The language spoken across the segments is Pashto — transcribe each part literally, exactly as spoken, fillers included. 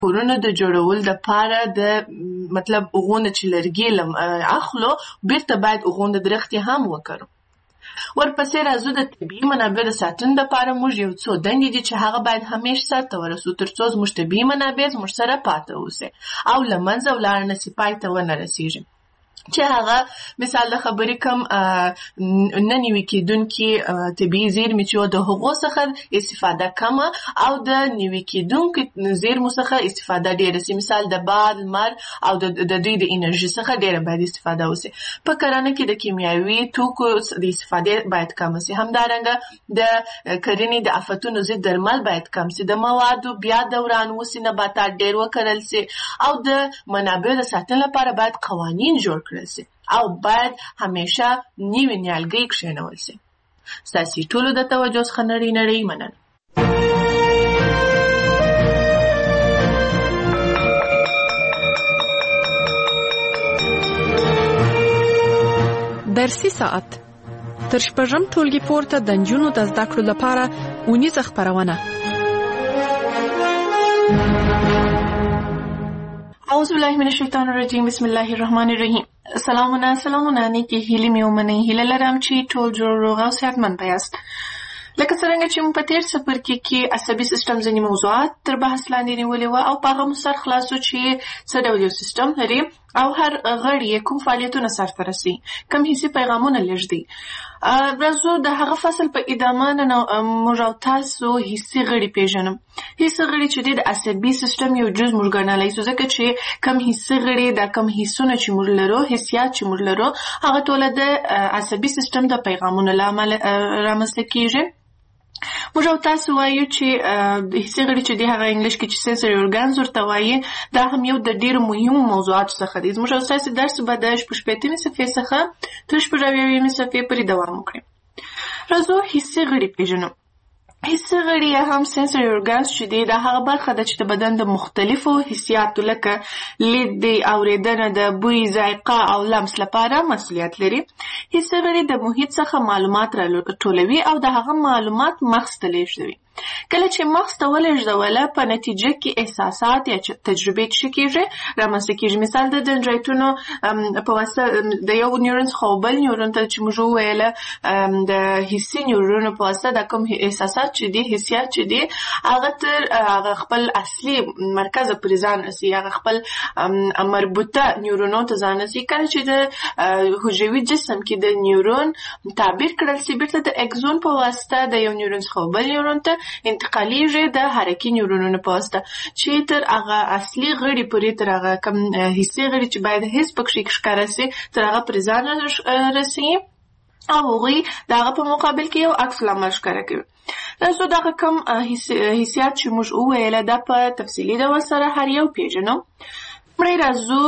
کورونو د جوړول د پاره د مطلب غونه چې لرګي لم اخلو بیرته باید غونه درختي هم وکړو. ورپسې راځو د طبیعي منابع د ساتنې لپاره موږ یو څو دندې دي چې هغه باید همیشه سرته ورسو ترڅو زموږ طبیعي منابع زموږ سره پاتې اوسي او له منځه ولاړ نه سي، پای ته ونه رسیږي. چې هغه مثال د خبرې کم نه نیوي کېدونکي طبیعي زیرمې چې د هغو څخه استفاده کمه او د نیوي کېدونکو زیرمو څخه استفاده ډېره سي. مثال د باد، لمر او د دوی د انرژي څخه ډېره باید استفاده وسي. په کرنه کې د کیمیاوي توکو د استفادې باید کم سي. همدارنګه د کرنې د آفتونو ضد درمل باید کم سي. د موادو بیا دوران وسي، نباتات ډېر وکرل سي او د منابعو د ساتنې لپاره باید قوانین جوړ او باید همیشه نیوی نیالګي کښېنول سي. ستاسې ټولو د توجه څخه نړۍ نړۍ مننه. درسي ساعت تر شپږم ټولګي پورته د نجونو د زده کړو لپاره اونیزه خپرونه. اعوذ بالله من الشیطان الرجیم، بسم الله الرحمن الرحیم. سلامونه سلامونه نیکی هیلی می ومنئ. هیله لرم چې ټول جوړ روغ او صحتمند یاست. لکه څرنګه چې موږ په تېر څپرکي کې عصبي سیستم ځینې موضوعات تر بحث لاندې نیولي وو او په هغه مو سر خلاصو چې څه ډول یو سیستم لري او هر غړی یې کوم فعالیتونه سرته رسوي، کوم حسي پیغامونه لېږدي. راځو د هغه فصل په ادامه نن موږ او تاسو حسي غړي پېژنو. حسي غړي چې دی د عصبي سیستم یو جز موږ ګڼلی سو، ځکه چې کوم حسي غړي دا کوم حسونه چې موږ لرو، حسیات چې موږ لرو، هغه ټوله د عصبي سیستم د پیغامونو له امله رامنځته کېږي. موږ او تاسو وایو چې د حسي غړي چې دی هغه انګلیش کې چې سنسوري اورګانز ورته وایي، دا هم یو د ډېرو مهمو موضوعاتو څخه دی. زموږ او ستاسې درس به د شپږ شپېتمې صفحې څخه تر شپږ اویاویمې صفحې پورې دوام وکړي. راځو حسي غړي پېژنو. حسي غړي یا هم سنسوري اورګانز چې دی دا هغه برخه ده چې د بدن د مختلفو حسیاتو لکه لید دی، اورېدنه ده، بوی، ذایقه او لمس لپاره مسؤلیت لري. حسي غړي د محیط څخه معلومات راټولوي او د هغه معلومات مغز ته لېږدوي. کله چې مغز ته ولېږدوله په نتیجه کې احساسات یا تجربې څه کېږي رامنځته کېږي. مثال د دندرایتونو په واسطه د یو نیورون څخه بل نیورون ته چې موږ وویله د حسي نیورونو په واسطه دا کوم احساسات چې دي، حسیات چې دي، هغه تر هغه خپل اصلي مرکز پورې ځان رسي، هغه خپل مربوطه نیورونو ته ځان رسي. کله چې د حجروي جسم کې د نیورون تعبیر کړل سي، بیرته د اکزون په واسطه د یو نیورون څخه بل نیورون ته انتقالیږي د حرکي نیورونونو په واسطه چې تر هغه اصلي غړي پورې، تر هغه کوم حسي غړي چې باید حس پکښې ښکاره سي، تر هغه پورې ځان رسي او هغوی د هغه په مقابل کې یو عکس العمل ښکاره کوي. راځو دغه کوم حسیات چې موږ وویله دا په تفصیلي ډول سره هر یو پېژنو. مړی راځو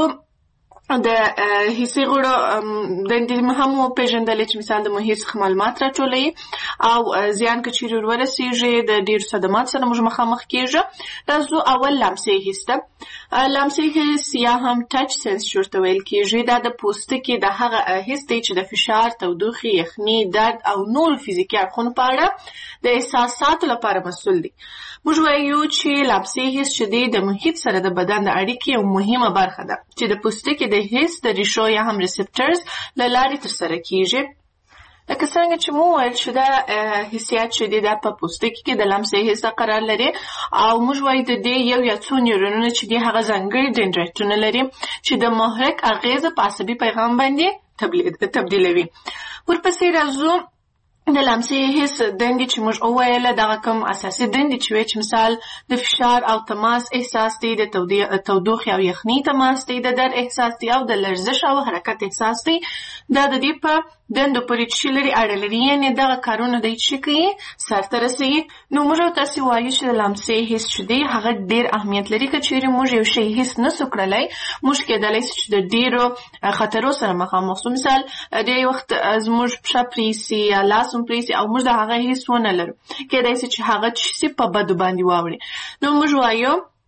د حسي غړو دندې هم وپېژندلې چې مثال د محیط څخه معلومات راټولوي او زیان که چیرې ورورسېږي د ډېرو صدماتو سره موږ مخامخ کېږو. راځو اول لمسي حس ته. لمسي حس یا هم ټچ سنس چې ورته ویل کېږي، دا د پوستکي د هغه حس دی چې د فشار، تودوخې، یخني، درد او نورو فزیکي اړخونو په اړه د احساساتو لپاره مسؤل دی. موږ وایو چې لمسي حس چې دی د محیط سره د بدن د اړیکې یو مهمه برخه ده چې د پوستکي د حس د ریشو یا هم ریسپټرز له لارې ترسره کېږي. لکه څنګه چې مو ویل چې دا حسیات چې دی دا په پوستکي کې د لمسي حس قرار لري او موږ وایو د دې یو یا څو نیورونونه چې دی هغه ځانګړي دندرایتونه لري چې د محرک اغیزه په عصبي پیغام باندې تبدیلوي. ورپسې راځو د لمسي حس دندې چې موږ وویله، دغه کوم اساسي دندې چې وایي چې مثال د فشار او تماس احساس دی، د تودوخې او یخني تماس دی، د درد احساس دی او د لرزش او حرکت احساس دی. دا د دې په دندو پورې چې لري اړه لري، یعنې دغه کارونه دی چې کوي سرته رسوي. نو موږ تاسې وایو چې د لمسي حس چې دی هغه ډېر اهمیت لري. که چیرې موږ یو شی حس نسو کړلی، موږ کېدلی سي چې د ډېرو خطرو سره مخامخ سو. مثال ډېر وخت زموږ پښه پرېسي یا لاس هم پرېسي او موږ د هغه حس ونه لرو، کېدای سي چې هغه څه په بدو باندې واوړي. نو موږ وایو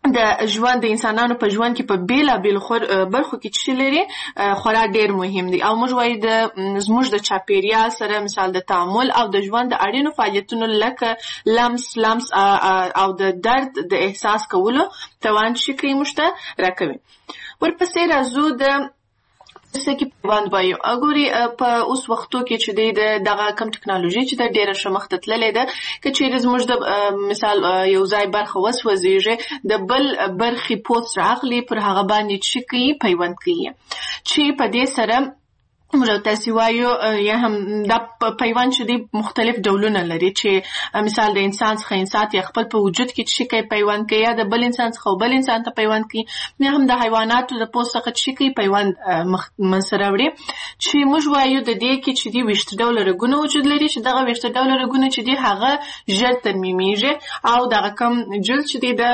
د ژوند د انسانانو په ژوند کې په بیلابیلو برخو کې چې لري خورا ډیر مهم دي. او موږ وایو د زموږ د چاپیریال سره مثال د تعامل او د ژوند د اړینو فعالیتونو لکه لمس لمس او د درد د احساس کولو توان چې کوي موږ ته راکوي. ورپسې راځو د څه کې پیوند وایو. ګوري په اوس وختو کې چې د دغه کم ټکنالوژي چې د ډیره ښه مخته تللې ده که چیرې زموږ د مثال یو ځای برخه وسوځېږي د بل برخې پوسټ راغلي پر هغه باندې چې کوي پیوند کوي چې په دې سره موږ تاسو وایو یا هم د پیوند چې دی مختلف ډولونه لري چې مثال د انسان څخه انسان یا خپل په وجود کې چې کوي پیوند کوي یا د بل انسان څخه بل انسان ته پیوند کوي یا هم د حیواناتو د پوست څخه چې کوي پیوند مسره وړي چې موږ وایو د دې کې چې دی وشت ډول رګونه وجود لري چې دغه وشت ډول رګونه چې دی هغه ژر ترمیمیږي او دغه کم جلد چې دی د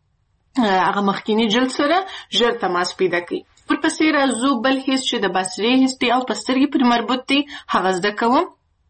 هغه مخکینی جلد سره ژر تماس پیدا کوي. ورپسې راځو بل حس چې د بصري حس دی او په سترګې پورې مربوط دی هغه زده کوم.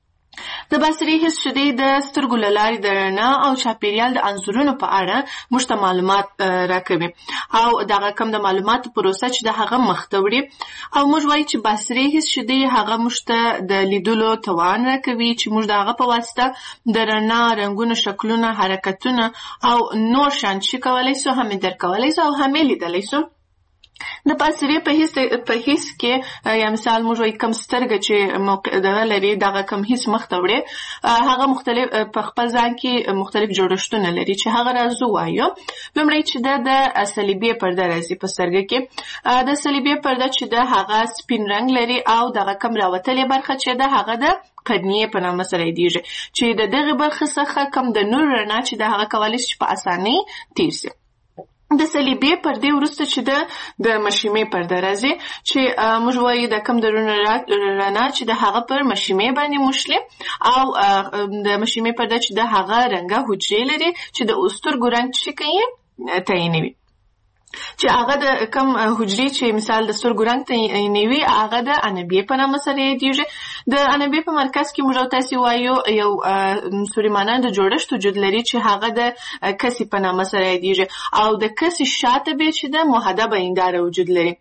د بصري حس چې دی د سترګو له لارې د رڼا او چاپیریال د انځورونو په اړه موږ ته معلومات راکوي او دغه کم د معلوماتو پروسه چې د هغه مخته وړي او موږ وایو چې بصري حس چې دی هغه موږ ته د لیدلو توان راکوي چې موږ د هغه په واسطه د رڼا رنګونو شکلونه حرکتونه او نور شیان چې کولی سو هم درک کولی سو او هم لیدلی سو. د بصري په حس په حس کې یا مثال موږ وایو کم سترګه چې دغه لري دغه کم حس مخته وړي هغه مختلف په خپل ځان کې مختلف جوړښتونه لري چې هغه راځو وایو. لومړی چې د صلیبي پرده راځي په سترګه کې د صلیبي پرده چې د هغه سپین رنګ لري او دغه کم راوتلې برخه چې د هغه د قرنیه په نامه سره یادیږي چې د دغه برخه څخه کم د نور رڼا چې د هغه کولی شي په اسانۍ تیر شي. د صلیبي پردې وروسته چې د د مشیمې پرده راځي چې موږ وایو د کم د رڼا چې د هغه پر مشیمې باندې موشلي او د مشیمې پرده چې د هغه رنګه حجرې لري چې د سترګو رنګ چې کوي تعینوي چې هغه د کم حجرې چې مثال د سترګو رنګ تعینوي هغه د انبیې په نامه سره یادیږي. د انبیې په مرکز کې موږ تاسو وایو یو سوریمانان د جوړښت وجود لري چې هغه د کسي په نامه سره یادیږي او د کسي شاته به چې د محدبه هنداره وجود لري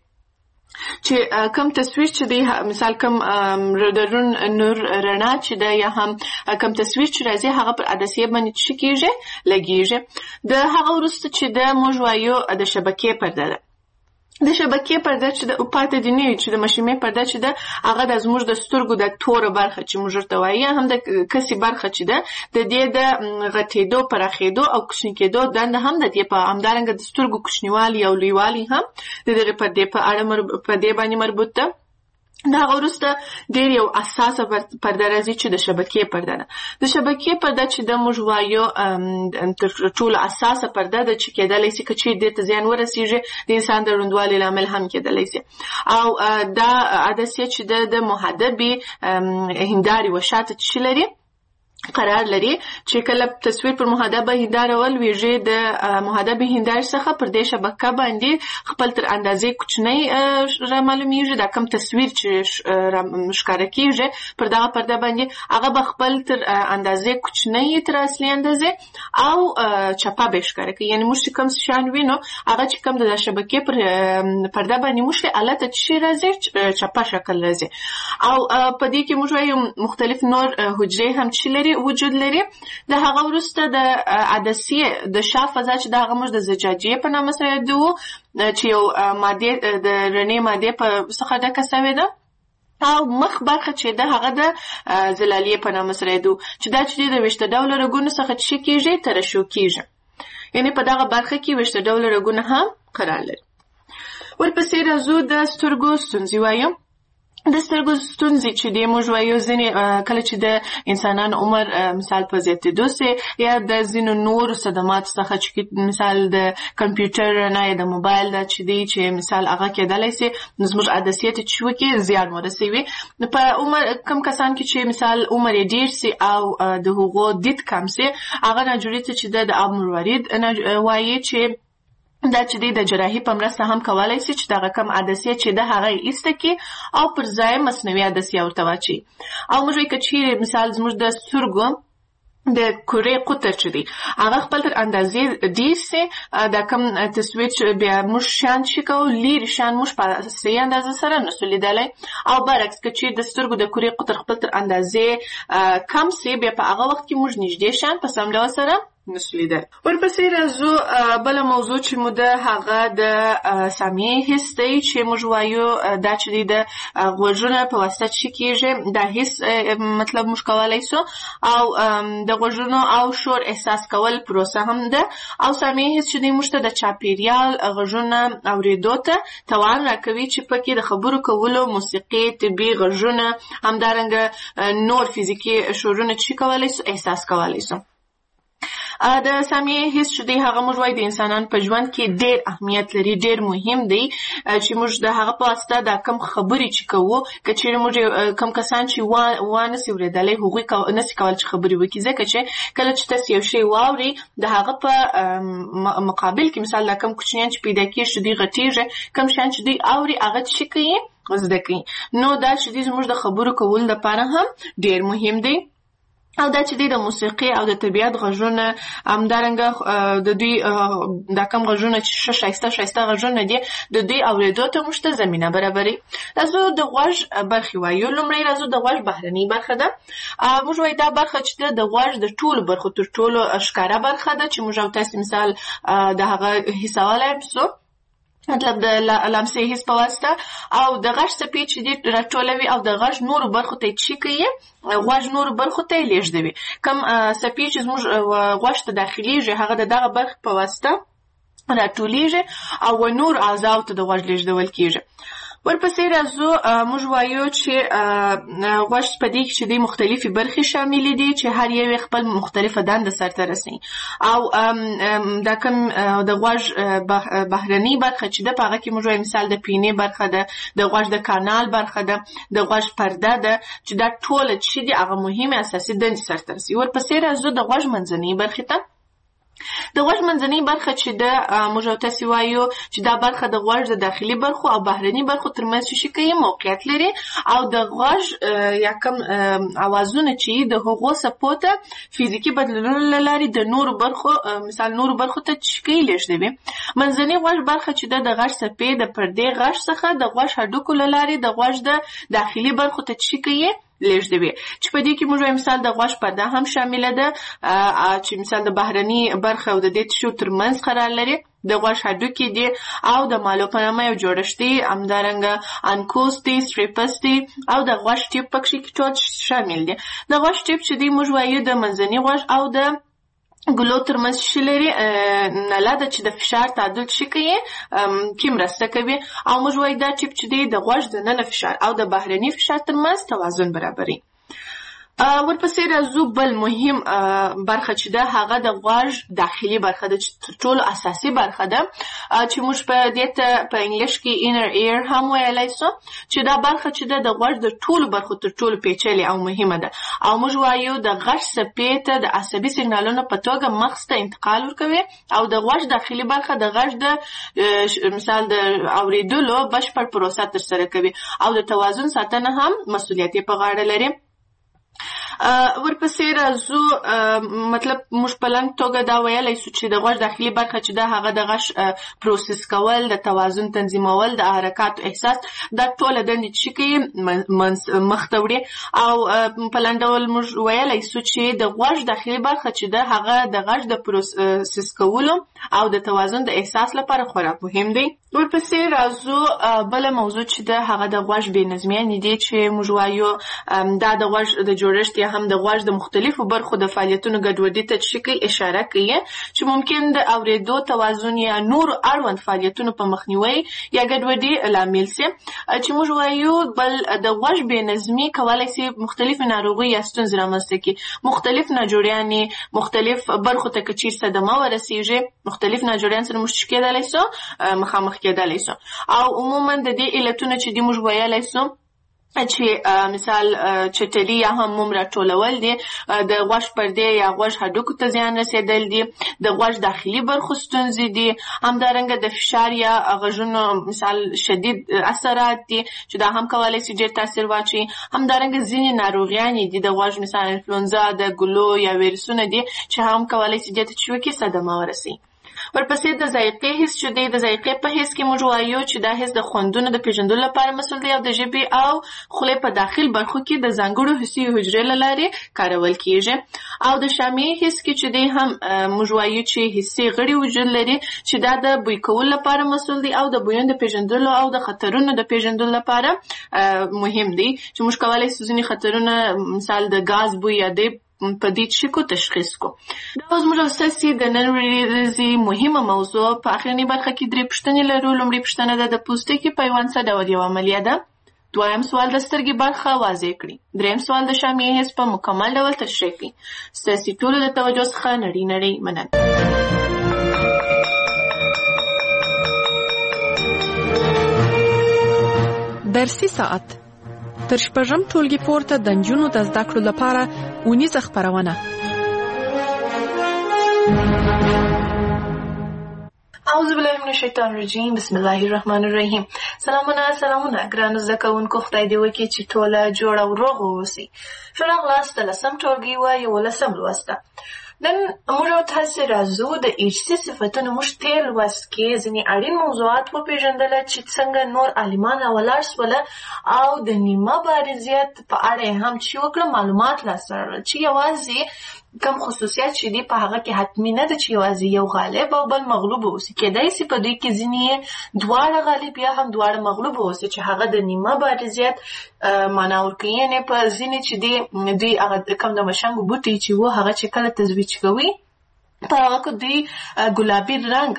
چې کم تصویر چې دی مثال کم رادارون نور رڼا چې دی یا هم کم تصویر چې راځي هغه پر عدسیه باندې چې کېږي لګېږي. د هغه وروسته چې د موږ وایو د شبکې پرده ده. د شبکې پرده چې د پاتې دی نه چې د مشیمې پرده چې ده هغه د زموږ د سترګو د توره برخه چې موږ ورته وایو هم د کسي برخه چې ده د دې د غټېدو پراخېدو او کوچني کېدو دنده هم د دې په همدارنګه د سترګو کوچنیوالي او لویوالي هم د دغه پردې په اړه په دې باندې مربوط ده. دا وروسته ډېر یو اساسه پرده راځي چې د شبکې پرده ده. د شبکې پرده چې د موږ وایو تر ټولو اساسه پرده ده چې کېدلی شي که چیرې دې ته زیان ورسېږي د انسان د ړندوالي لامل هم کېدلی شي او دا عدسیه چې د محدبې هندارې وشاته چې لري قرار لري چې کله تصویر پر محدبه هنداره ولویږي د محدبه هندارې څخه پر دې شبکه باندې خپل تر اندازې کوچنی را معلومیږي دا کم تصویر چې ښکاره کیږي پر دغه پرده باندې هغه به خپل تر اندازې کوچنی تر اصلي اندازې او چپه به ښکاره کوي. یعنې موږ چې کوم شیان وینو هغه چې کوم د شبکې پر پرده باندې موږ الته چې راځي چپه شکل راځي او په دې کې موږ وایو مختلف نور حجرې هم چې لري وجود لري. د هغه وروسته د عدسیه د شا فضا چې د هغه موږ د زجاجیې په نامه سره یادوو چې یو مادې د رڼې مادې په څخه ډکه سوې ده او مخ برخه چې ده هغه د زلالیې په نامه سره یادوو چې دا چې د ویشته ډوله رګونو څخه چې کېږي ترشح کېږي. یعنې په دغه برخه کې ویشته ډوله رګونه هم قرار لري. ورپسې راځو د سترګو ستونزې وایو. د سترګو ستونزې چې دی موږ وایو ځینې کله چې د انسانانو عمر مثال په زیاتېدو سي یا د ځینو نورو صدماتو څخه چې مثال د کمپیوټر رڼا یا د موبایل دا چې دی چې مثال هغه کېدلی سي نو زموږ عدسیې ته چې وکړي زیان ورسوي. په عمر کم کسان کې چې مثال عمر یې ډېر سي او د هغو دید کم سي هغه ناجوړي ته چې د اب مروارید وایي چې دا چې دی د جراحي په مرسته هم کولی شي چې دغه کم عدسیه چې ده هغه یې ایسته کړي او پر ځای مصنوعي عدسیه ورته واچوي. او موږ وایو که چیرې مثال زموږ د سترګو د کورې قطر چې دی هغه خپل تر اندازې ډیر سي دا کوم تسویچ بیا موږ شان شي کو لیر شان موږ په سي اندازه سره نسو لیدلای او برعکس که چې د سترګو د کورې قطر خپل تر اندازې کم سي بیا په هغه وخت کې موږ نږدې شان په سم ډول سره نسو لیدل. ورپسې راځو بل موضوع چې مو د هغه د سامعي حس دی چې موږ وایو دا چې د غوږونو په واسطه چې کېږي دا حس مطلب موږ کولی سو او د غوږونو او شور احساس کول پروسه هم ده او سامعي حس چې دی موږ ته د چاپیریال غږونه اورېدو ته توان راکوي چې پکې د خبرو کولو موسیقي طبي غږونه همدارنګه نور فزیکي شورونه چې کولی سو احساس کولی سو. د سامعي حس چې دی هغه موږ وایو د انسانانو په ژوند کې ډېر اهمیت لري ډېر مهم دی چې موږ د هغه په واسطه دا کم خبرې چې کوو که چیرې موږ کم کسان چې وانسي اورېدلی هغوی نسي کولی چې خبرې وکړي ځکه چې کله چې تاسو یو شی واورئ د هغه په مقابل کې مثال دا کم کوچنیان چې پیدا کېږي چې دوی غټېږي کم شیان چې دوی اوري هغه څه کوي زده کوي نو دا چې دی زموږ د خبرو کولو لپاره هم ډېر مهم دی او دا چې دی د موسیقي او د طبیعت غږونه همدارنګه د دوی دا کم غږونه چې ښه ښایسته ښایسته غږونه دي د دوی اورېدو ته موږ ته زمینه برابروي. راځو د غوږ برخې وایو. لومړی راځو د غوږ بهرنۍ برخه ده. موږ وایو دا برخه چې ده د غوږ د ټولو برخو تر ټولو ښکاره برخه ده چې موږ او تاسې مثال د هغه حسولی شو مطلب د لمسې حس په واسطه او د غږ څپې چې دي راټولوي او د غږ نورو برخو ته چې کوي غوږ نورو برخو ته یې لېږدوي. کوم څپې چې زموږ غوږ ته داخلېږي هغه د دغه برخې په واسطه راټولېږي او نور اعضاو ته د غوږ لېږدول کېږي. ورپسې راځو موږ وایو چې غوږ په دې کې چې دی مختلفې برخې شاملې دي چې هر یو خپل مختلفه دنده سرته رسوي او دا کوم د غوږ بهرنۍ برخه چې ده په هغه کې موږ وایو مثال د پینې برخه ده د غوږ د کانال برخه ده د غوږ پرده ده چې دا ټوله چې دي هغه مهمې اساسي دندې سرته رسوي. ورپسې راځو د غوږ منځنۍ برخې ته. د غوږ منځنۍ برخه چې ده موږ او تاسې وایو چې دا برخه د غوږ د داخلي برخو او بهرني برخو ترمنځ چې کوي موقعیت لري او د غوږ یا کوم اوازونه چې د هغو څپو ته فزیکي بدلونونو له لارې د نورو برخو مثال نورو برخو ته چې کوي لېږدوي. منځنۍ غوږ برخه چې ده د غږ څپې د پردې غږ څخه د غوږ هډوکو له لارې د غوږ د داخلي برخو ته چې کوي لېږدوي چې په دې کې موږ وایو مثال د غوږ پرده هم شامله ده چې مثال د بهرني برخه او د دې تشو ترمنځ قرار لري د غوږ هډوکي دي او د مالو په نامه یو جوړښت دی همدارنګه انکوس دی ستریپس دی او د غوږ ټیپ پکې ټول شامل دي. د غوږ ټیپ چې دی موږ وایو د منځني غوږ او د ګلو ترمنځ چې لري نله ده چې د فشار تعادل چې کوي کې مرسته کوي او موږ وایو دا ټیپ چې دی د غوږ دننه فشار او د بهرني فشار ترمنځ توازن برابروي. ورپسې راځو بل مهم برخه چې ده هغه د غوږ داخلي برخه ده چې تر ټولو اساسي برخه ده چې موږ په دې ته په انګلیش کې inner ear هم ویلی سو چې دا برخه چې ده د غوږ د ټولو برخو تر ټولو پیچلې او مهمه ده او موږ وایو د غږ څپې ته د عصبي سیګنالونو په توګه مغز ته انتقال ورکوي او د غوږ داخلي برخه د غږ د مثال د اورېدلو بشپړ پروسه ترسره کوي او د توازن ساتنه هم مسؤلیت یې په غاړه لري. ورپسې راځو مطلب موږ په لنډ توګه دا ویلی سو چې د غوږ داخلي برخه چې ده هغه د غږ پروسس کول د توازن تنظیمول د حرکاتو احساس دا ټوله دندې چې کوي مخته وړي او په لنډ ډول موږ ویلی سو چې د غوږ داخلي برخه چې ده هغه د غږ د پروسس کولو او د توازن د احساس لپاره خورا مهم دی. ورپسې راځو بله موضوع چې ده هغه د غوږ بې نظمیانې دي چې موږ وایو دا د غوږ د جوړښت یا هم د غوږ د مختلفو برخو د فعالیتونو ګډوډي ته چې کوي اشاره کوي چې ممکن د اورېدو توازن یا نورو اړوند فعالیتونو په مخنیوي یا ګډوډي لامل سي چې موږ وایو بل د غوږ بې نظمي کولی سي مختلفې ناروغۍ یا ستونزې رامنځته کړي مختلف ناجوړیانې مختلف برخو ته که چیرې صدمه ورسېږي مختلف ناجوړیان سره موږ کېدلی سو مخامخ کېدلی سو او عموما د دې علتونه چې دي موږ ویلی سو چې مثال چټلي یا هم موم راټولول دي، د غوږ پردې یا غوږ هډوکو ته زیان رسېدل دي، د غوږ داخلي برخو ستونزې دي، همدارنګه د فشار یا غږونو مثال شدید اثرات دي چې دا هم کولی شي ډېر تاثیر واچوي. همدارنګه ځینې ناروغیانې دي د غوږ مثال انفلونزا، د ګلو یا ویروسونه دي چې هم کولی شي دې ته چوکي صدمه ورسوي. ورپسې د ذایقې حس چې دی، د ذایقې په حس کې موږ وایو چې دا حس د خوندونو د پیژندلو لپاره مسؤل دی او د ژبې او خولې په داخل برخو کې د ځانګړو حسي حجرې له لارې کارول کیږي. او د شامعي حس کې چې دی هم موږ وایو چې حسي غړي وجود لري چې دا د بوی کولو لپاره مسؤل دی او د بویونو د پیژندلو او د خطرونو د پیژندلو لپاره مهم دی چې موږ کولی شو ځینې خطرونه مثال د غاز بوی یا د په دې شکو تشخیص کو. دا زموږ اساسي د نن ورځې مهمه موضوع. په اخرنۍ برخه کې درې پوښتنې لرو. لومړی پوښتنه ده د پوستکي پیوند څه ډول یوه عملیه ده؟ دویم سوال د سترګې برخه واضح کړي. دریم سوال د شامعي حس په مکمل ډول تشریح کړي. ستاسې ټولو د توجه څخه نړۍ نړۍ مننه. درسي ساعت تر شپږم ټولګي پورته د نجونو د زده کړو لپاره اونیزه خپرونه. اعوذ بالله من الشیطان الرجیم، بسم الله الرحمن الرحیم. سلامونه سلامونه ګرانو زده کوونکو، خدای دې وکړي چې ټوله جوړ او روغ واوسئ. ښه راغلاست د لسم ټولګي و یولسم لوست. نن موږ او تاسې راځو د ارثي صفتونو موږ تېر لوست کې ځینې اړین موضوعات وپېژندله چې څنګه نور عالمان راولاړ سوله او د نیمه بارزیت په اړه یې هم چې وکړه معلومات لاسته راوړل چې یوازې کم خصوصیات چې دي په هغه کې حتمي نه ده چې یوازې یو غالب او بل مغلوب اوسي. کېدای شي په دوی کې ځینې دواړه غالب یا هم دواړه مغلوب اوسي چې هغه د نیمه بارزیت معنا ورکوي. یعنې په ځینې چې دی دوی هغه کم د مشنګو بوټي چې و هغه چې کله تزویج کوي په هغه کې دوی ګلابي رنګ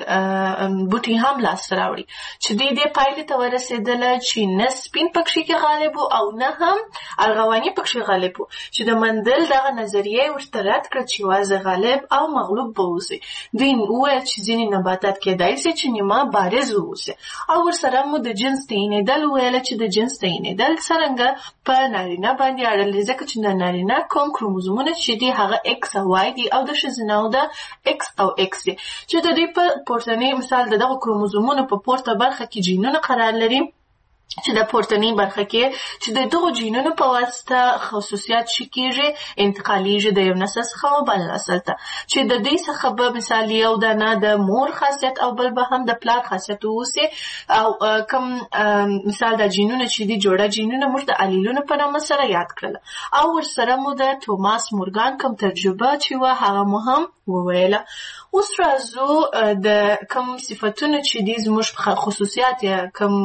بوټي هم لاسته راوړي چې دوی دې پایلې ته ورسېدله چې نه سپین پکښې کې غالب او نه هم ارغواني پکښې غالب و چې د مندل دغه نظریه یې ورته رد کړه چې یوازې غالب او مغلوب به اوسي. دوی وویل چې ځینې نباتات کېدای شي چې نیمه بارز واوسي او ورسره مو د جنس تعینېدل وویله چې د جنس تعینېدل څرنګه په نارینه باندې اړه لري ځکه چې د نارینه کوم کروموزومونه چې دي هغه اکس او وای دي او د ښځینهو د اکس او اکس دي چې د دوی په پورتنۍ مثال د دغه کروموزومونو په پورته برخه کې جینونه قرار لري چې د پورتنۍ برخه کې چې د دغو جینونو په واسطه خصوصیات شي کېږي انتقالیږي د یو نسل څخه بل نسل ته چې د دوی څخه به مثال یو دانه د مور خاصیت او بل به هم د پلار خاصیت واوسي او کوم مثال د جینونه چې دي جوړه جینونه موږ د الیلونو په نامه سره یاد کړل او ورسره مو د توماس مورګان کوم تجربه چې وه هغه مو هم وویله. اوس راځو د کوم صفتونه چې دي زموږ خصوصیات یا کوم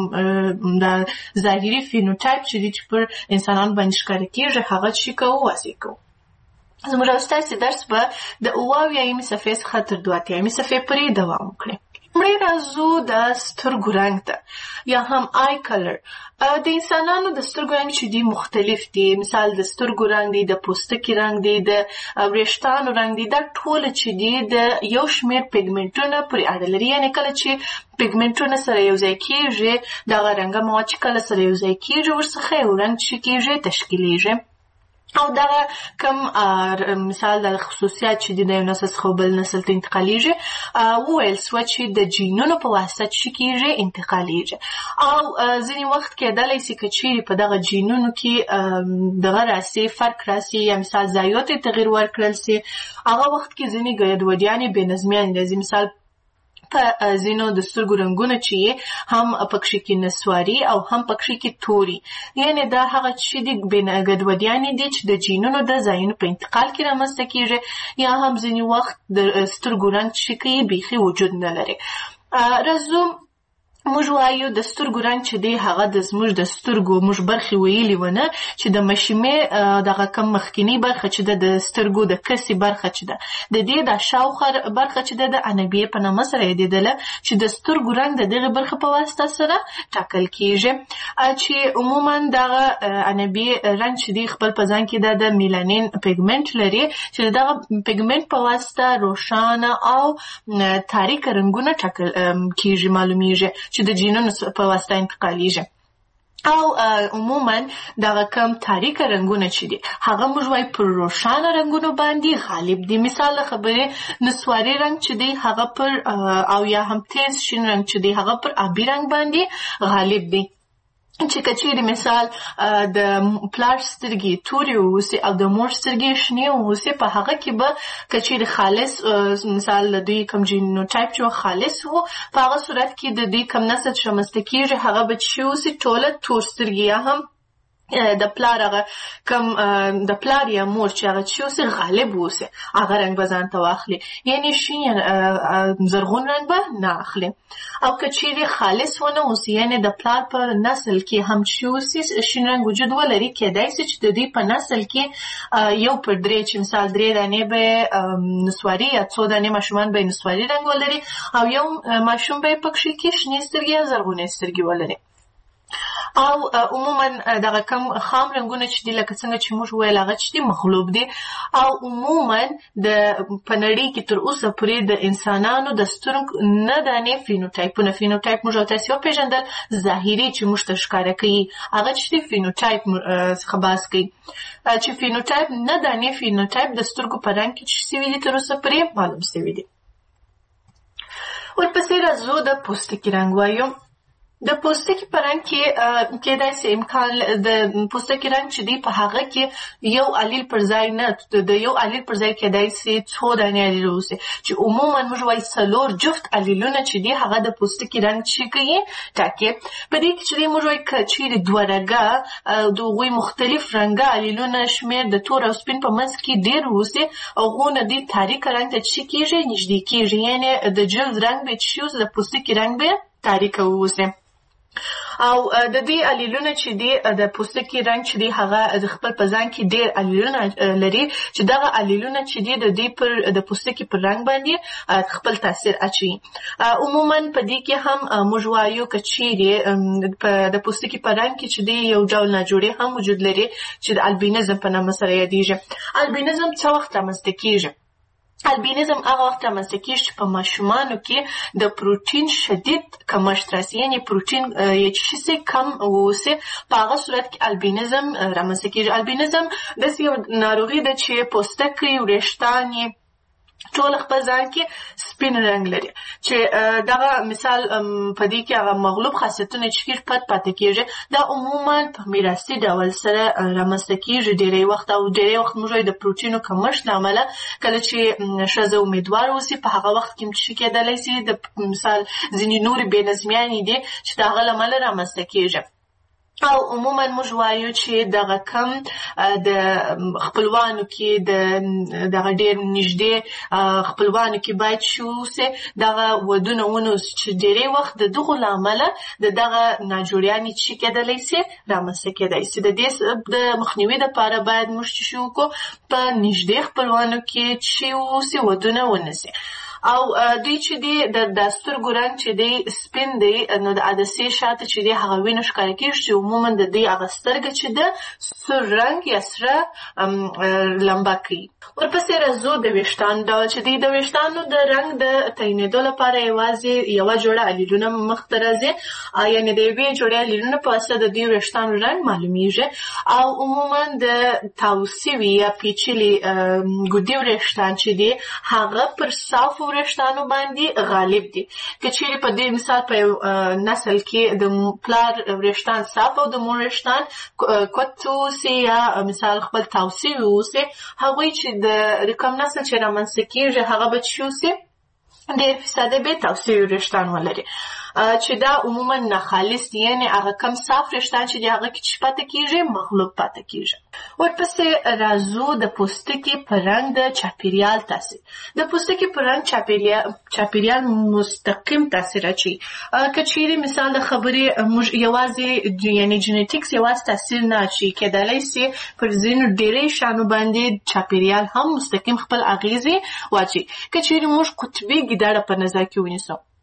د ظاهري فینوټایپ چې دي چې پر انسانان باندې ښکاره کېږي هغه چې کوو واضح کوو. زموږ ستاسې درس به د اوه اویایمې صفحې څخه تر دوه اتیایمې صفحې پورې دوام وکړي. لومړی راځو د سترګو رنګ ته یا هم آی کلر. د انسانانو د سترګو رنګ چې دي مختلف دي. مثال د سترګو رنګ دی، د پوستکي رنګ دی، د وریښتانو رنګ دی. دا ټول چې دي د یو شمېر پیګمنټونه پورې اړه لري. یعنې کله چې پیګمنټونه سره یو ځای کېږي دغه رنګه مواد چې کله سره یو ځای کېږي ورڅخه یو رنګ چې کېږي تشکیلیږي او دغه کم مثال د خصوصیات چې د یو نسل څخه بل نسل ته انتقالیږي وویل سوه چې د جینونو په واسطه چې کېږي انتقالیږي او ځینې وخت کېدلی شي که چیرې په دغه جینونو کې دغه راسي فرق راسي یا مثال ضایعات یې تغییر ورکړل سي هغه وخت کې ځینې ګډوډیانې بې نظمیانې راځي. مثال په ځینو د سترګو رنګونه چې هم پکښې کې نسواري او هم پکښې کې توري یعنې دا هغه چې دي ګډوډیانې دي چې د جینونو د ځایونو په انتقال کې رامنځته کېږي یا هم ځینې وخت د سترګو رنګ چې کوي بیخي وجود نه لري. راځو موږ وایو د سترګو رنګ چې دی هغه د زموږ د سترګو موږ برخې ویلي ونه چې د مشیمې دغه کم مخکینی برخه چې ده د سترګو د کسي برخه چې ده د دې د شاوخوا برخه چې ده د انبیې په نامه سره یادېدله چې د سترګو رنګ د دغې برخې په واسطه سره ټاکل کېږي چې عموما دغه انبیې رنګ چې دی خپل په ځان کې ده د میلانین پیګمنټ لري چې دغه پیګمنټ په واسطه روښانه او تاریکه رنګونه ټاکل کېږي معلومیږي چې د جینونو په واسطه انتقالیږي. او عموما دغه کم تاریک رنگونه چې دي هغه موږ وایي پر روښانه رنگونو باندې غالب دي. مثال خبرې نسواري رنگ چې دی هغه پر او یا هم تیز شین رنگ چې دی هغه پر آبي رنگ باندې غالب دي. چې کچېرې مثال د پلار سترګې تورې واوسي او د مور سترګې شنې واوسي په هغه کې به کچېرې خالص مثال د دوی کوم جینوټایپ چې خالص وو په هغه صورت کې د دوی کوم نسل چې رامنځته کېږي هغه به چې واوسي ټوله تور سترګې یا هم د پلار هغه کم د پلار یا مور چې هغه چې اوسه غالب اوسه هغه رنگ به ځان ته واخلي یعنی شین زرغون رنگ به نه اخلي. او کچېرې خالص ونه اوسه یعنی د پلار په نسل کې هم چې اوسه شین رنگ وجود ولري کېدای شي چې د دې په نسل کې یو پر درې چې مثال درې دانې به نسواري یا څو دانې ماشومان به نسواري رنگ ولري او یو ماشوم به پکې کې شنې سترګې یا زرغونې سترګې ولري. او عموما دغه کم خام رنگونه چې دي لکه څنګه چې موږ ویل هغه چې دي مغلوب دي. او عموما د په نړۍ کې تر اوسه پورې د انسانانو د سترګو نه دانې فینوټایپونه فینوټایپ موږ تاسو وپېژندل ظاهري چې موږ ته ښکاره کوي هغه چې دي فینوټایپ څخه بحث کوي چې فینوټایپ نه دانې فینوټایپ د سترګو په رنګ کې چې سوي دي تر اوسه پورې معلوم سوي دي. ورپسې راځو د پوستکي رنګ وایو. د پوستکي په رنګ کې کېدای شي امکان د پوستکي رنګ چې دی په هغه کې یو الیل پر ځای نه د یو الیل پر ځای کېدای شي څو دانې الیل اوسي چې عموما موږ وایي څلور جفت الیلونه چې دی هغه د پوستکي رنګ چې کوي ټاکي. په دې کې چې موږ وایي چې دوه رنګه د هغوی مختلف رنګه الیلونه شمېر د تور او سپین په منځ کې ډېر اوسي او هغونه دی تاریک رنګ ته چې کېږي نږدې کېږي یعنی د جلد رنګ به چې د پوستکي رنګ به تاریک اوسي. او د دې الیلونه چې دی د پوستکي رنګ چې دی هغه د خپل په ځان کې ډېر الیلونه لري چې دغه الیلونه چې دی د دې پر د پوستکي پر رنګ باندې خپل تاثیر اچوي. عموما په دې کې هم موږ وایو که چیرې د پوستکي په رنګ کې چې دی یو ډول ناجوړي هم وجود لري چې د البینزم په نامه سره یادیږي. البینزم څه وخت رامنځته کېږي؟ البینزم هغه وخت رامنځته کېږي چې په ماشومانو کې د پروټین شدید کمښت راسي یعنې پروټین یې چې شي کم واوسي په هغه صورت کې البینزم رامنځته کېږي. البینزم داسې یو ناروغي ده چې پوستکی وریښتان یې ټول خپل ځان کې سپین رنګ لري چې دغه مثال په دې کې هغه مغلوب خاصیتونه چې ډېر پټ پاتې کېږي دا عموما په میراثي ډول سره رامنځته کېږي ډېری وخت او ډېری وخت موږ د پروټینو کمښت له امله کله چې ښځه امیدوار اوسي په هغه وخت کې چې کېدلی شي د مثال ځینې نورې بې نظمیانې دي چې د هغه له امله رامنځته کېږي. او عموما موږ وایو چې دغه کم د خپلوانو کې د دغه ډېر نږدې خپلوانو کې باید چې اوسي دغه ودونه ونوسي چې ډېری وخت د دغو له امله د دغه ناجوړیانې چې کېدلی شي رامنځته کېدی شي. د دې د مخنیوي دپاره باید موږ چې وکړو په نږدې خپلوانو کې چې اوسي ودونه ونیسي. او دوی چې دی د سترګو رنګ چې دی سپین دی نو د عدسې شاته چې دی هغه وینه ښکاره کېږي چې عموما د دوی هغه سترګه چې ده سور رنګ یا سره لمبه کوي. ورپسې راځو د ویښتانو ډول چې دی د ویښتانو د رنګ د تعینېدو لپاره یوازې یوه جوړه الیلونه مخته راځي یعنې د یوې جوړې الیلونه په واسطه د دوی ویښتانو رنګ معلومیږي. او عموما د تاو سوي یا پیچلي ګودي وریښتان چې دی هغه پر صافو وریښتانو باندې غالب دي. که چیرې په دې مثال په یو نسل کې د پلار وریښتان صاف او د مور وریښتان کوت اوسي یا مثال خپل تاو سوي اوسي هغوی چې د کوم نسل چې رامنځته کېږي هغه به چې اوسي ډېر فیصده به تاو سوي وریښتان ولري چې دا عموما ناخالص دي یعنې هغه کم صاف وریښتان چې دي هغه کې چې پاتې کېږي مغلوب پاتې کېږي. ورپسې راځو د پوستکي په رنګ د چاپېریال تاثیر. د پوستکي په رنګ چاپېریال مستقیم تاثیر اچوي. که چیرې مثال د خبرې موږ یوازې یعنې جینیټیکس یوازې تاثیر نه اچوي کېدلی شي پر ځینو ډېری شیانو باندې چاپېریال هم مستقیم خپل اغېزې واچوي. که چیرې موږ قطبي ګیدړه په نظر کې ونیسو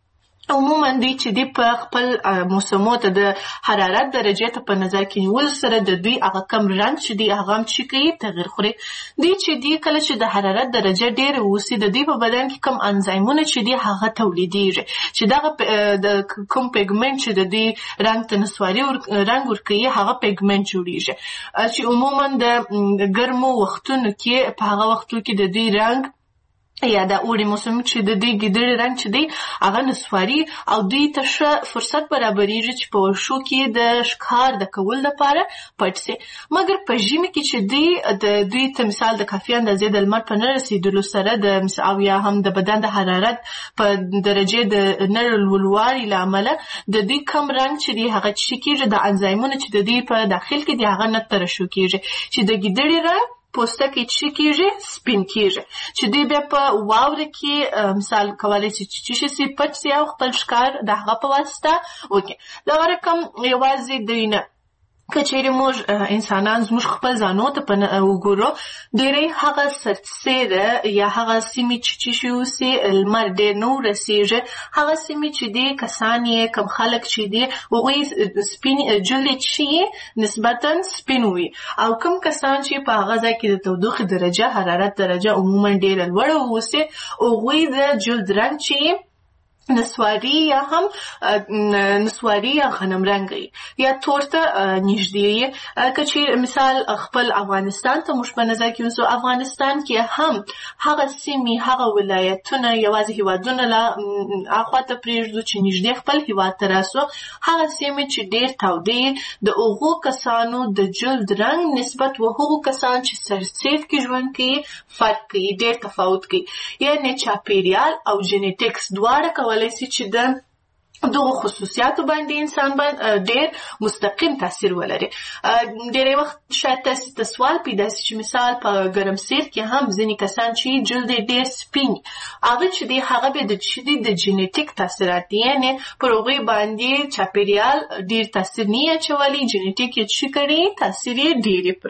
عموما دوی چې دی په خپل موسمو ته د حرارت درجې ته په نظر کې نیول سره د دوی هغه کم رنګ چې دی هغه هم چې کوي تغیر خوري. دوی چې دی کله چې د حرارت درجه ډېره وسي د دوی په بدن کې کم انزایمونه چې دی هغه تولیدېږي چې دغه د کوم پیګمنټ چې د دوی رنګ ته نسواري رنګ ورکوي هغه پیګمنټ جوړېږي چې عموما د ګرمو وختونو کې په هغه وختو کې د دوی رنګ یا د اوړي موسم چې د دې ګیدړې رنګ چې دی هغه نسواري او دوی ته ښه فرصت برابرېږي چې په ورشو کې د ښکار د کول لپاره پټ سي. مګر په ژمي کې چې دی د دوی ته مثال د کافي اندازې د لمر په نه رسېدلو سره د او یا هم د بدن د حرارت په درجې د نه لوړوالي له امله د دوی کم رنګ چې دی هغه څه کېږي د انزایمونو چې د دوی په داخل کې دی هغه نه ترشح کېږي چې د ګیدړې رنګ پوستکی چې کېږي سپین کېږي چې دوی بیا په واوره کې مثال کولی شي چې شي پټ سي او خپل ښکار د هغه په واسطه وکړي. دغه رقم یوازې دوی نه که چیرې موږ انسانان زموږ خپل ځانو ته وګورو ډېری هغه سرسیره یا هغه سیمې چې چې شي اوسي لمر ډېر نه ورسېږي هغه سیمې چې دي کسان یې کم خلک چې دي هغوی سپین جلد یې چې نسبتا سپین وي او کم کسان چې په هغه ځای کې د تودوخې درجه حرارت درجه عموما ډېره لوړه واوسي هغوی د جلد رنګ چې نسواري یا هم نسواري یا غنم رنګي یا تور ته نږدې که چې مثال خپل افغانستان ته موږ په نظر کې ونیسو افغانستان کې هم هغه سیمې هغه ولایتونه یوازې هیوادونه لا اخوا ته پرېږدو چې نږدې خپل هیواد ته راسو هغه سیمې چې ډېر تودې د هغو کسانو د جلد رنګ نسبت و هغو کسان چې سرسیب کې ژوند کوي فرق کوي ډېر تفاوت کوي یعنې چاپېریال او جینیټکس دواړه کولی شي چې د دغه خصوصیاتو باندې انسان باندې ډېر مستقیم تاثیر ولري. ډېری وخت شاید تاسو ته سوال پیدا شي چې مثال په ګرمسیر کې هم ځینې کسان چې جلد یې ډېر سپین هغه چې دی هغه به د چې دی د جینیټیک تاثیرات دي یعنې پر هغوی باندې چاپېریال ډېر تاثیر نه اچولی جینیټیک یې څه کړي تاثیر یې ډېر پر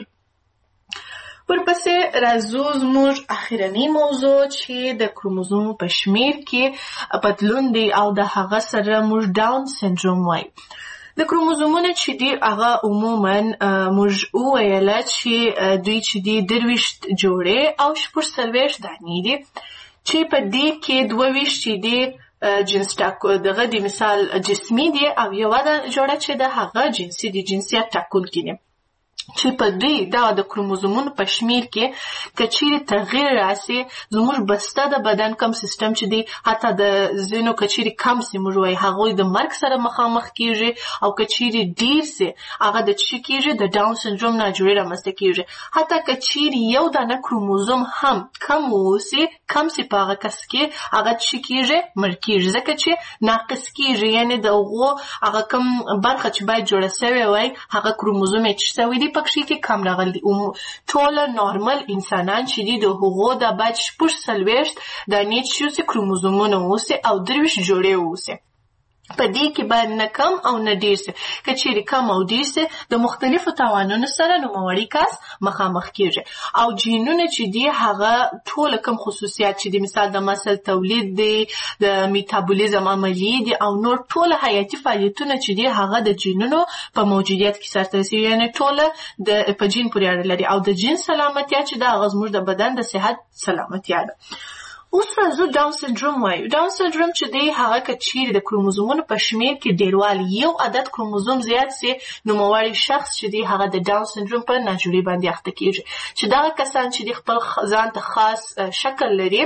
ورپسې راځو زموږ اخرنۍ موضوع چې د کروموزوم په شمیر کې بدلون دی او د هغه سره موږ ډاون سنډروم وایو. د کروموزومونه چې دي هغه عموما موږ وویله چې دوی چې دي درویشت جوړې او شپږ څلوېښت دانې دي چې په دې کې دوه ویشت چې دي جنس ټاکو دغه د مثال جسمي دي او یوه جوړه چې د هغه جنسي دي جنسیت ټاکونکي دي چې په دوی دا د کروموزومونو په شمیر کې که چیرې تغییر راسي زموږ بسته د بدن کم سیستم چې دی حتی د ځینو که چیرې کم سي موږ وایي هغوی د مرګ سره مخامخ کېږي او که چیرې ډېر سي هغه د څه کېږي د ډاون سنډروم ناجوړي رامنځته کېږي. حتی که چیرې یو دانه کروموزوم هم کم واوسي کم سي په هغه کس کې هغه څه کېږي مړ کېږي ځکه چې ناقص کېږي یعنې د هغو هغه کم برخه چې باید جوړه سوې وای هغه کروموزوم یې څه سوی دی پکښې کې کم راغلي ټوله نارمل انسانان چې دي د هغو دا باید شپږ څلوېښت دانې چې اوسي کروموزومونه اوسي او درویشت جوړې اوسي په دې کې باید نه کم او نه ډېر سي که چیرې کم او ډېر سي د مختلفو تاوانونو سره نوموړی کس مخامخ کېږي او جینونه چې دي هغه ټوله کم خصوصیات چې دي مثال د مسل تولید دی د میتابولیزم عملیې دي او نور ټوله حیاتي فعالیتونه چې دي هغه د جینونو په موجودیت کې سرته رسوي یعنې ټوله د په جین پورې اړه لري او د جین سلامتیا چې دا هغه زموږ د بدن د صحت سلامتیا ده. اوس راځو ډاون سنډروم وایو. ډاون سنډروم چې دی هغه که چیرې د کروموزومونو په شمیر کې ډېروالی یو عدد کروموزوم زیات سي نوموړی شخص چې دی هغه د ډاون سنډروم په ناجوړي باندې اخته کېږي چې دغه کسان چې د خپل ځان ته خاص شکل لري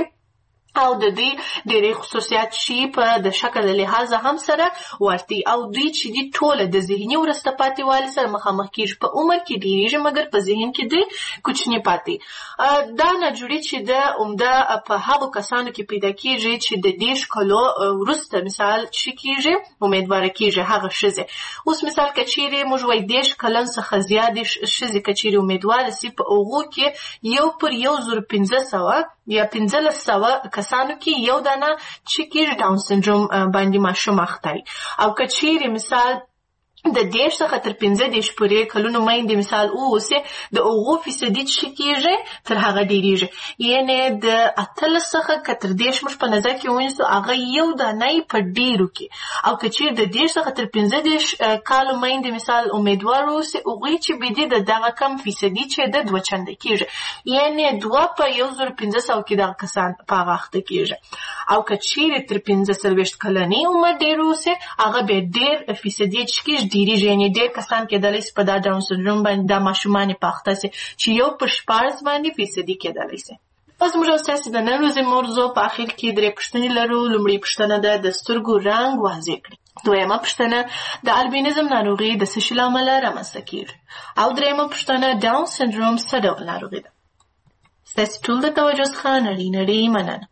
او د دوی ډېری خصوصیات شي په د شکل له لحاظه هم سره ورته او دوی چې دي ټوله د ذهني وروسته پاتې والي سره مخامخ کېږي په عمر کې ډېرېږي مګر په ذهن کې دوی کوچني پاتې. دا ناجوړي چې د عمده په هغو کسانو کې پیدا کېږي چې د دېرش کالو وروسته مثال چې کېږي امیدواره کېږي هغه ښځې. اوس مثال که چیرې موږ وایي دېرش کلن څخه زیاتې ښځې که چیرې امیدواره سي په هغو کې یو پر یو زر پنځه سوه یا پنځلس سوه کسانو کې یو دانه چې کېږي ډاون سنډروم باندې ماشوم اخته او که چیرې مثال د دېرش څخه تر پنځه دېرش پورې کلونو میندې مثال واوسي د هغو فیصدي چې کېږي تر هغه ډېرېږي. یعنې د اتلس څخه که تر دېرش موږ په نظر کې ونیسو هغه یو دانه په ډېرو کې، او که چېرې د دېرش څخه تر پنځه دېرش کالو میندې مثال امیدوار واوسي هغوی چې بدي د دغه کم فیصدي چې د دوه چنده کېږي، یعنې دوه په یو زر پنځه سوه کې دغه کسان په هغه اخته کېږي. او که چېرې تر پنځه څلوېښت کلنۍ عمر ډېر واوسي هغه بیا ډېر فیصدي چې کېږي ډېرېږي، یعنې ډېر کسان کېدلی سي په دا ډاون سنډروم باندې دا ماشومانې په اخته سي چې یو په شپاړس باندې فیصدي کېدلی سي. اوس موږ او ستاسې د نن ورځې موضوع په اخر کې درې پوښتنې لرو. لومړۍ پوښتنه ده د سترګو رنګ واضح کړي. دویمه پوښتنه د البینزم ناروغي د څه شي له امله رامنځته کېږي، او درېیمه پوښتنه ډاون سنډروم څه ډول ناروغي ده. ستاسې ټول د توجه څخه نړۍ نړۍ مننه.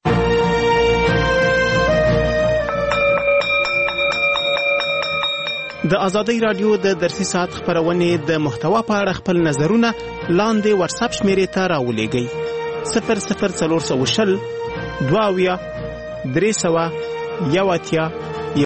د ازادۍ راډیو د درسي ساعت خپرونې د محتوا په اړه خپل نظرونه لاندې واتساپ شمیرې ته راولېږئ: صفر صفر څلور سوه شل دوه اویا درې سوه یو اتیا